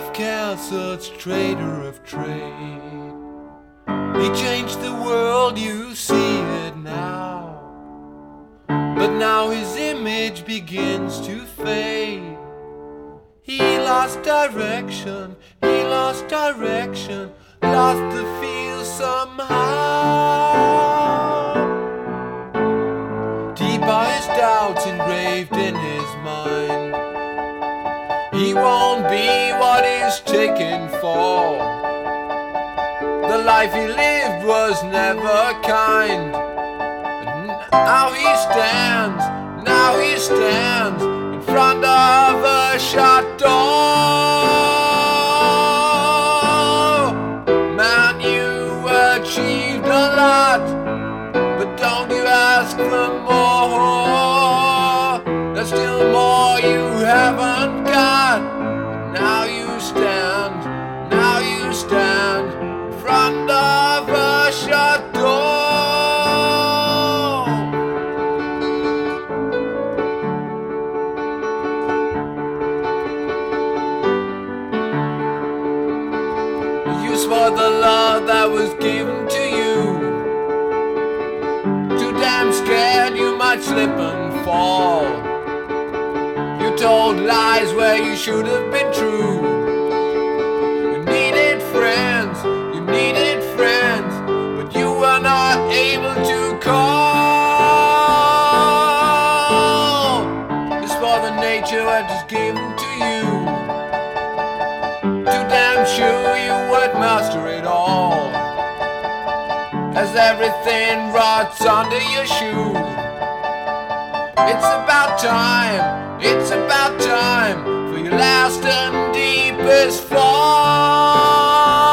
of Calcert's trader of trade. He changed the world, you see it now. But now his image begins to fade. He lost direction, lost the feel somehow. Deep are his doubts engraved in his mind. He won't be what he's taken for. The life he lived was never kind. Now he stands in front of a shut door. Man, you achieved a lot, but don't you ask for more. There's still more you haven't got. Now you stand in front of a shut door. For the love that was given to you, too damn scared you might slip and fall. You told lies where you should have been true. You needed friends, but you were not able to call. It's for the nature that is given to you. Too damn sure you would master it all, as everything rots under your shoe. It's about time for your last and deepest fall.